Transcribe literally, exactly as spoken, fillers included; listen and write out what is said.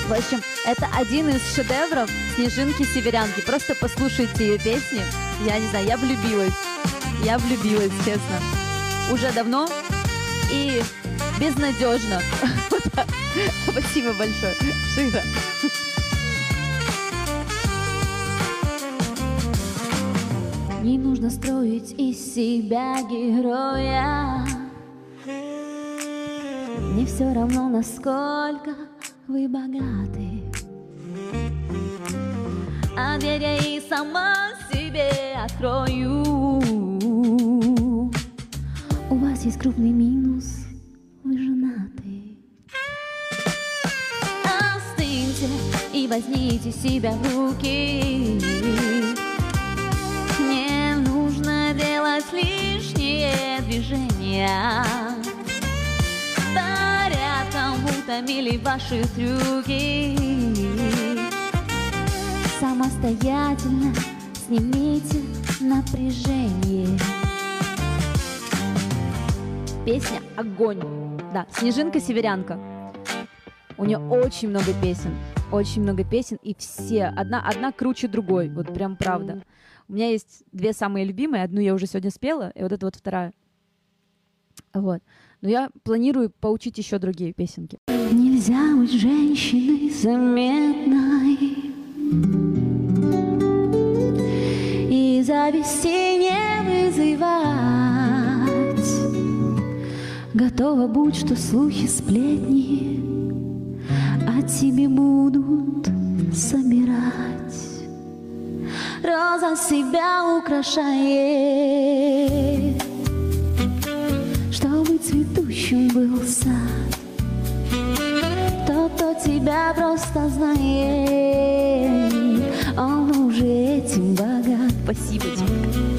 В общем, это один из шедевров Снежинки-Северянки. Просто послушайте ее песни. Я не знаю, я влюбилась. Я влюбилась, честно. Уже давно и безнадежно. Спасибо большое, Шира. Не нужно строить из себя героя. Мне все равно, насколько вы богаты. А дверь я и сама себе открою. У вас есть крупный минус, вы женаты. Остыньте и возьмите себя в руки. Не нужно делать лишние движения. Порядком утомили ваши трюки. Самостоятельно снимите напряжение. Песня огонь. Да, Снежинка-Северянка. У нее очень много песен. Очень много песен. И все. Одна, одна круче другой. Вот прям правда. У меня есть две самые любимые. Одну я уже сегодня спела. И вот эта вот вторая. Вот. Но я планирую поучить еще другие песенки. Нельзя быть женщиной заметной и зависти не вызывать. Готова будь, что слухи, сплетни о тебе будут собирать. Роза себя украшает, чтобы цветущим был сад. Тот, кто тебя просто знает, он уже этим богат. Спасибо тебе.